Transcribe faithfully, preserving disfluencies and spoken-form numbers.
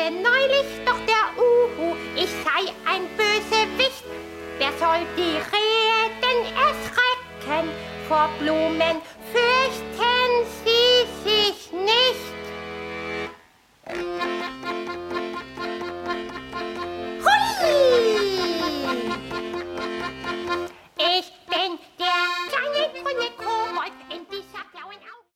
sagte neulich doch der Uhu, ich sei ein Bösewicht. Wer soll die Rehe denn erschrecken vor Blumen